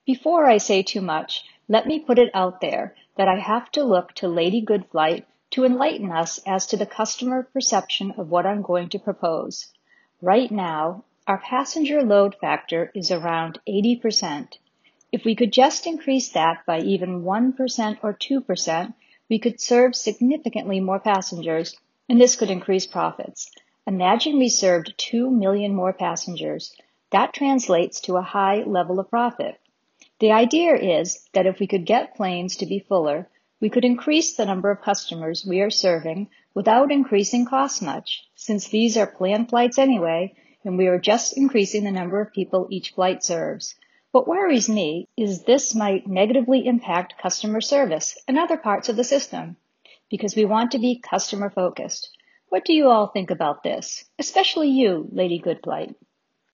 Before I say too much, let me put it out there that I have to look to Lady Goodflight to enlighten us as to the customer perception of what I'm going to propose. Right now, our passenger load factor is around 80%. If we could just increase that by even 1% or 2%, we could serve significantly more passengers, and this could increase profits. Imagine we served 2 million more passengers. That translates to a high level of profit. The idea is that if we could get planes to be fuller, we could increase the number of customers we are serving without increasing costs much, since these are planned flights anyway, and we are just increasing the number of people each flight serves. What worries me is this might negatively impact customer service and other parts of the system, because we want to be customer focused. What do you all think about this? Especially you, Lady Goodflight.